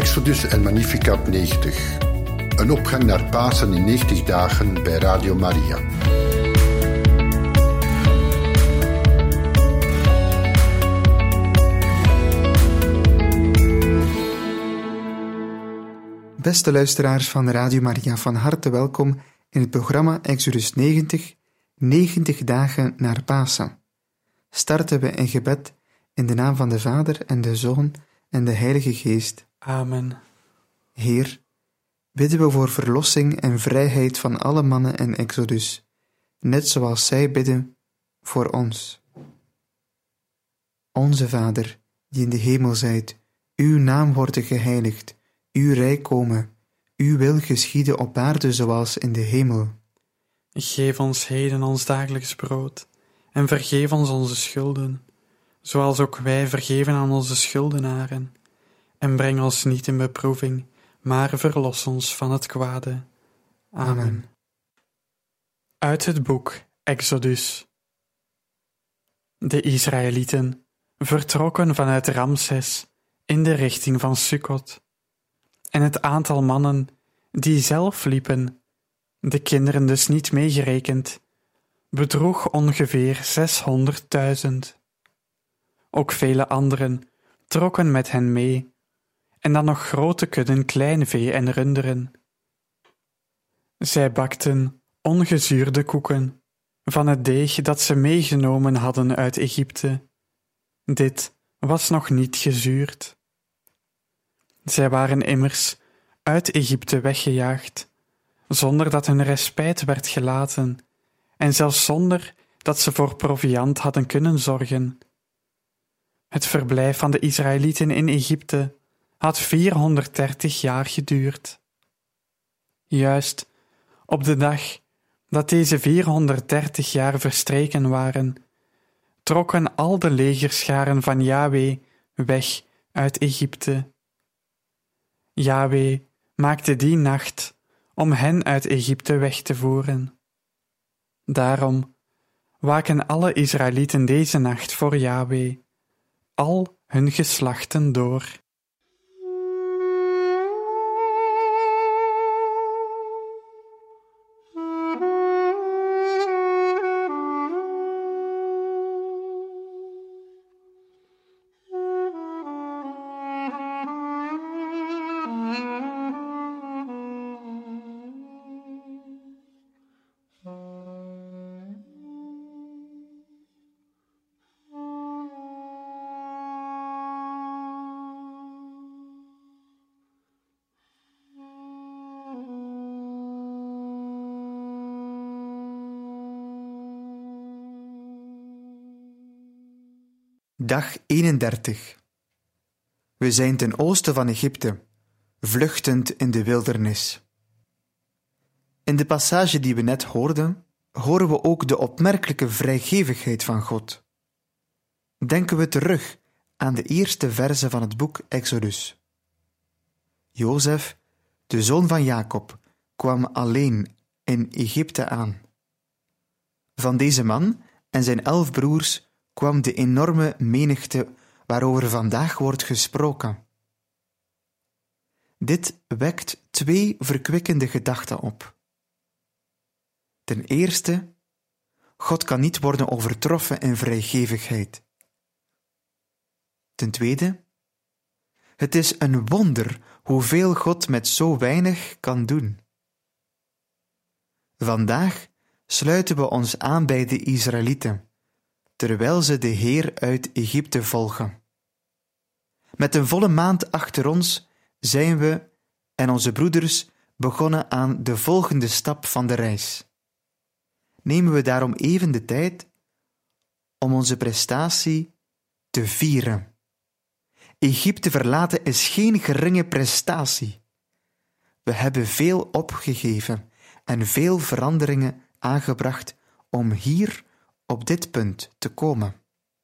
Exodus en Magnificat 90. Een opgang naar Pasen in 90 dagen bij Radio Maria. Beste luisteraars van Radio Maria, van harte welkom in het programma Exodus 90, 90 dagen naar Pasen. Starten we in gebed in de naam van de Vader en de Zoon en de Heilige Geest. Amen. Heer, bidden we voor verlossing en vrijheid van alle mannen in Exodus, net zoals zij bidden voor ons. Onze Vader, die in de hemel zijt, uw naam worden geheiligd, uw rijk komen, uw wil geschieden op aarde zoals in de hemel. Geef ons heden ons dagelijks brood, en vergeef ons onze schulden, zoals ook wij vergeven aan onze schuldenaren. En breng ons niet in beproeving, maar verlos ons van het kwade. Amen. Uit het boek Exodus. De Israëlieten vertrokken vanuit Ramses in de richting van Sukkot. En het aantal mannen die zelf liepen, de kinderen dus niet meegerekend, bedroeg ongeveer 600.000. Ook vele anderen trokken met hen mee, en dan nog grote kudden klein vee en runderen. Zij bakten ongezuurde koeken van het deeg dat ze meegenomen hadden uit Egypte. Dit was nog niet gezuurd. Zij waren immers uit Egypte weggejaagd, zonder dat hun respijt werd gelaten, en zelfs zonder dat ze voor proviand hadden kunnen zorgen. Het verblijf van de Israëlieten in Egypte had 430 jaar geduurd. Juist op de dag dat deze 430 jaar verstreken waren, trokken al de legerscharen van Yahweh weg uit Egypte. Yahweh maakte die nacht om hen uit Egypte weg te voeren. Daarom waken alle Israëlieten deze nacht voor Yahweh, al hun geslachten door. Dag 31. We zijn ten oosten van Egypte, vluchtend in de wildernis. In de passage die we net hoorden, horen we ook de opmerkelijke vrijgevigheid van God. Denken we terug aan de eerste verzen van het boek Exodus. Jozef, de zoon van Jacob, kwam alleen in Egypte aan. Van deze man en zijn 11 broers kwam de enorme menigte waarover vandaag wordt gesproken. Dit wekt 2 verkwikkende gedachten op. Ten eerste, God kan niet worden overtroffen in vrijgevigheid. Ten tweede, het is een wonder hoeveel God met zo weinig kan doen. Vandaag sluiten we ons aan bij de Israëlieten, terwijl ze de Heer uit Egypte volgen. Met een volle maand achter ons zijn we en onze broeders begonnen aan de volgende stap van de reis. Nemen we daarom even de tijd om onze prestatie te vieren. Egypte verlaten is geen geringe prestatie. We hebben veel opgegeven en veel veranderingen aangebracht om hier op dit punt te komen.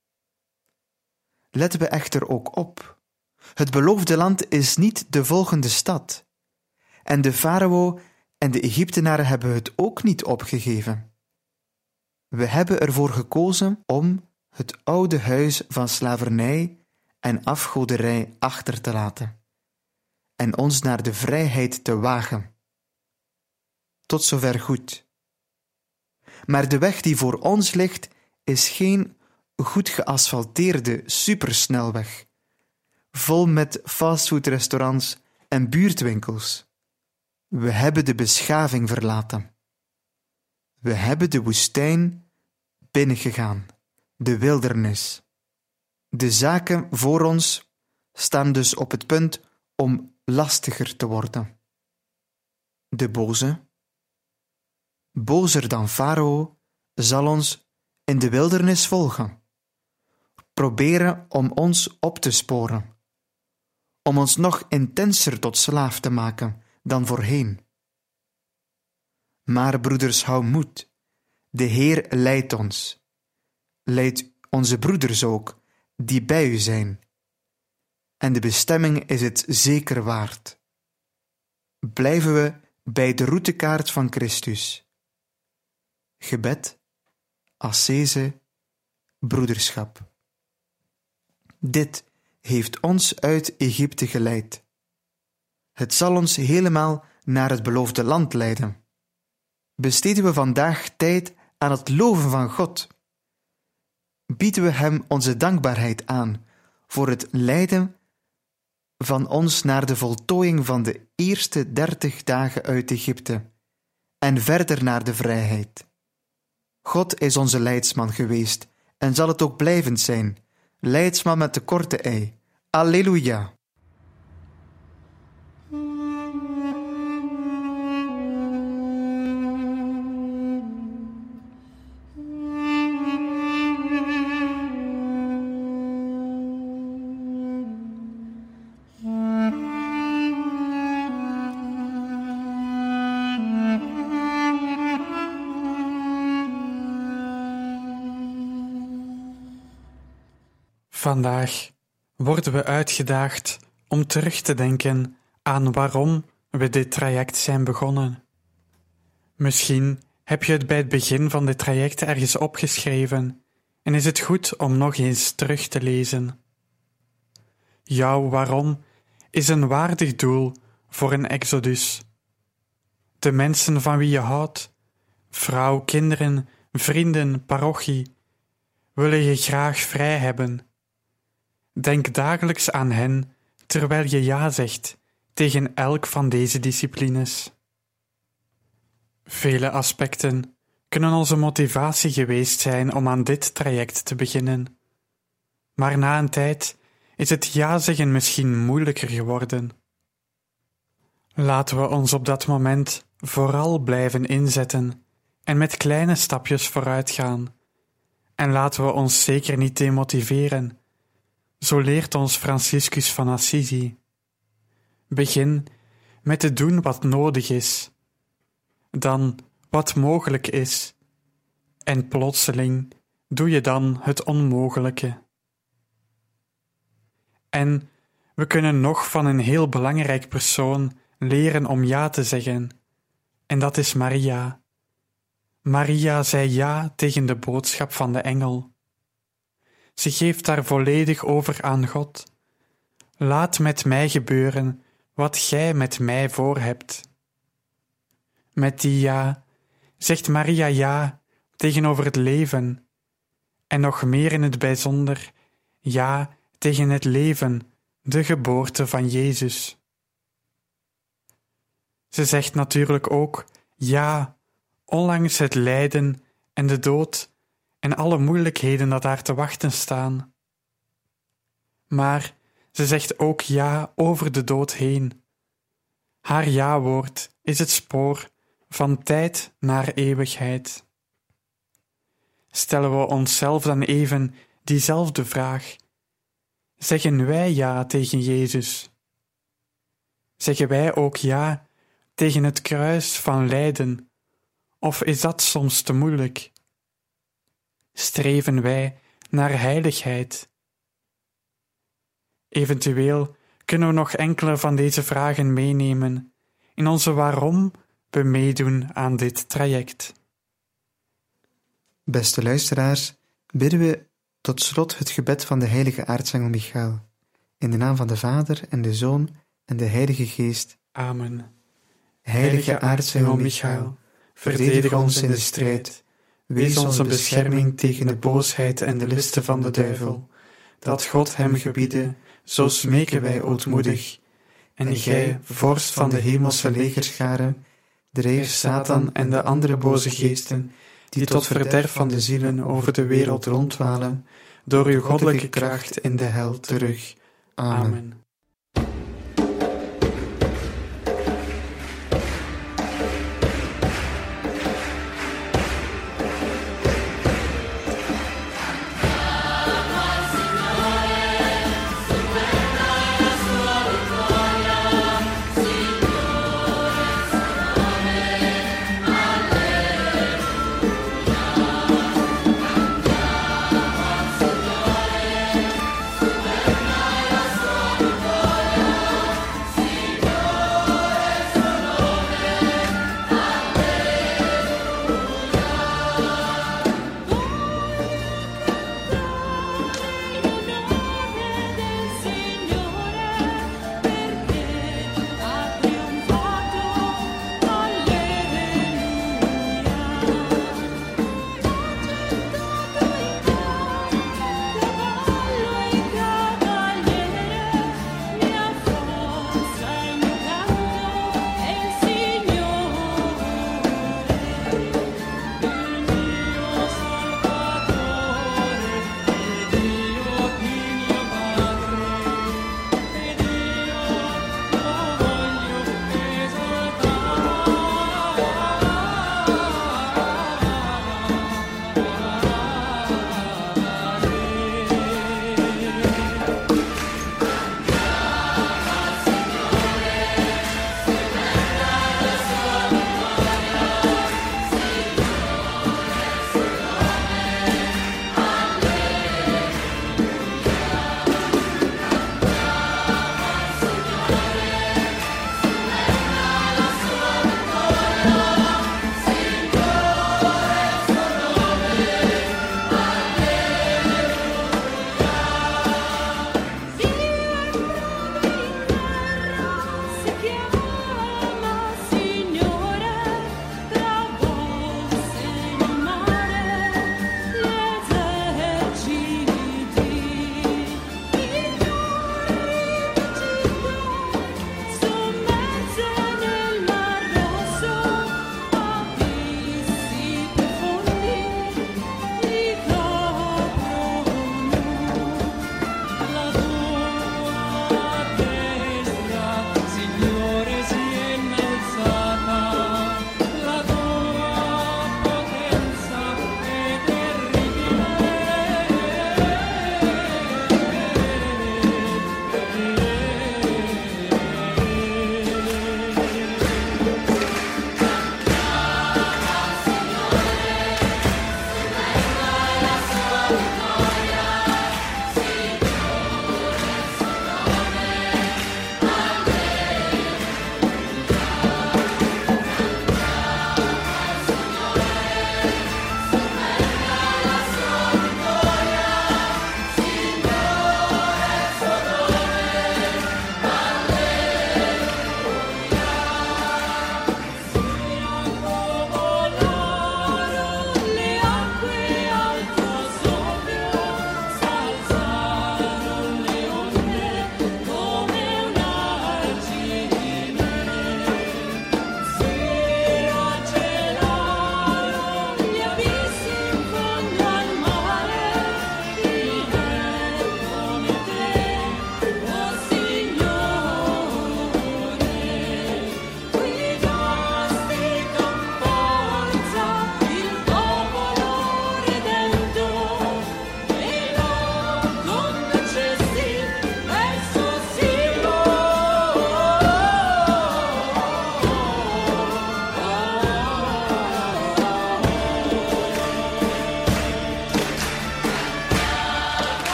Letten we echter ook op. Het beloofde land is niet de volgende stad. En de farao en de Egyptenaren hebben het ook niet opgegeven. We hebben ervoor gekozen om het oude huis van slavernij en afgoderij achter te laten en ons naar de vrijheid te wagen. Tot zover goed. Maar de weg die voor ons ligt, is geen goed geasfalteerde supersnelweg, vol met fastfoodrestaurants en buurtwinkels. We hebben de beschaving verlaten. We hebben de woestijn binnengegaan, de wildernis. De zaken voor ons staan dus op het punt om lastiger te worden. De boze, bozer dan Farao, zal ons in de wildernis volgen, proberen om ons op te sporen, om ons nog intenser tot slaaf te maken dan voorheen. Maar broeders, hou moed. De Heer leidt ons. Leidt onze broeders ook, die bij u zijn. En de bestemming is het zeker waard. Blijven we bij de routekaart van Christus. Gebed, ascese, broederschap. Dit heeft ons uit Egypte geleid. Het zal ons helemaal naar het beloofde land leiden. Besteden we vandaag tijd aan het loven van God? Bieden we Hem onze dankbaarheid aan voor het leiden van ons naar de voltooiing van de eerste 30 dagen uit Egypte en verder naar de vrijheid? God is onze leidsman geweest en zal het ook blijvend zijn, leidsman met de korte ei. Alleluia! Vandaag worden we uitgedaagd om terug te denken aan waarom we dit traject zijn begonnen. Misschien heb je het bij het begin van dit traject ergens opgeschreven en is het goed om nog eens terug te lezen. Jouw waarom is een waardig doel voor een exodus. De mensen van wie je houdt, vrouw, kinderen, vrienden, parochie, willen je graag vrij hebben. Denk dagelijks aan hen terwijl je ja zegt tegen elk van deze disciplines. Vele aspecten kunnen onze motivatie geweest zijn om aan dit traject te beginnen. Maar na een tijd is het ja zeggen misschien moeilijker geworden. Laten we ons op dat moment vooral blijven inzetten en met kleine stapjes vooruit gaan. En laten we ons zeker niet demotiveren. Zo leert ons Franciscus van Assisi. Begin met te doen wat nodig is, dan wat mogelijk is, en plotseling doe je dan het onmogelijke. En we kunnen nog van een heel belangrijk persoon leren om ja te zeggen, en dat is Maria. Maria zei ja tegen de boodschap van de engel. Ze geeft daar volledig over aan God. Laat met mij gebeuren wat gij met mij voor hebt. Met die ja zegt Maria ja tegenover het leven, en nog meer in het bijzonder ja tegen het leven, de geboorte van Jezus. Ze zegt natuurlijk ook ja, ondanks het lijden en de dood en alle moeilijkheden dat haar te wachten staan. Maar ze zegt ook ja over de dood heen. Haar ja-woord is het spoor van tijd naar eeuwigheid. Stellen we onszelf dan even diezelfde vraag: zeggen wij ja tegen Jezus? Zeggen wij ook ja tegen het kruis van lijden, of is dat soms te moeilijk? Streven wij naar heiligheid? Eventueel kunnen we nog enkele van deze vragen meenemen in onze waarom we meedoen aan dit traject. Beste luisteraars, bidden we tot slot het gebed van de heilige aartsengel Michael, in de naam van de Vader en de Zoon en de Heilige Geest. Amen. Heilige aartsengel Michael, verdedig ons in de strijd. Wees onze bescherming tegen de boosheid en de listen van de duivel. Dat God hem gebiede, zo smeken wij ootmoedig. En gij, vorst van de hemelse legerscharen, drijf Satan en de andere boze geesten, die tot verderf van de zielen over de wereld rondwalen, door uw goddelijke kracht in de hel terug. Amen.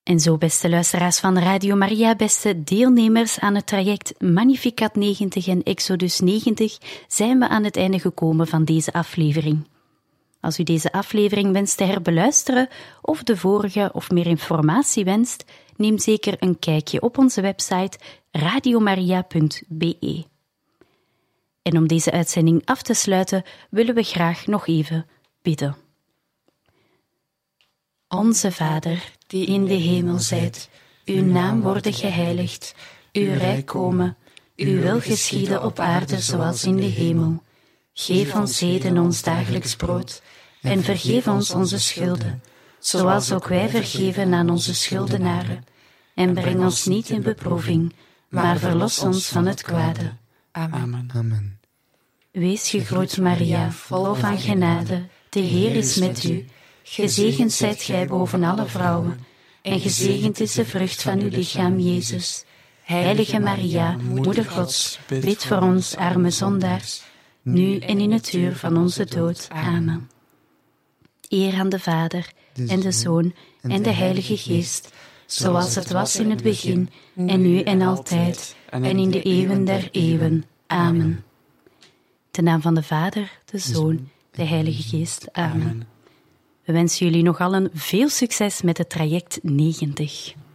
En zo, beste luisteraars van Radio Maria, beste deelnemers aan het traject Magnificat 90 en Exodus 90, zijn we aan het einde gekomen van deze aflevering. Als u deze aflevering wenst te herbeluisteren of de vorige of meer informatie wenst, neem zeker een kijkje op onze website radiomaria.be. En om deze uitzending af te sluiten, willen we graag nog even bidden. Onze Vader, die in de hemel zijt, uw naam worden geheiligd, uw rijk komen, uw wil geschieden op aarde zoals in de hemel. Geef ons heden ons dagelijks brood en vergeef ons onze schulden, zoals ook wij vergeven aan onze schuldenaren. En breng ons niet in beproeving, maar verlos ons van het kwade. Amen. Amen. Wees gegroet Maria, vol van genade, de Heer is met u. Gezegend zijt gij boven alle vrouwen, en gezegend is de vrucht van uw lichaam, Jezus. Heilige Maria, Moeder Gods, bid voor ons arme zondaars, nu en in het uur van onze dood. Amen. Eer aan de Vader, en de Zoon, en de Heilige Geest, zoals het was in het begin, en nu en altijd, en in de eeuwen der eeuwen. Amen. De naam van de Vader, de Zoon, de Heilige Geest. Amen. We wensen jullie nog allen veel succes met het traject 90.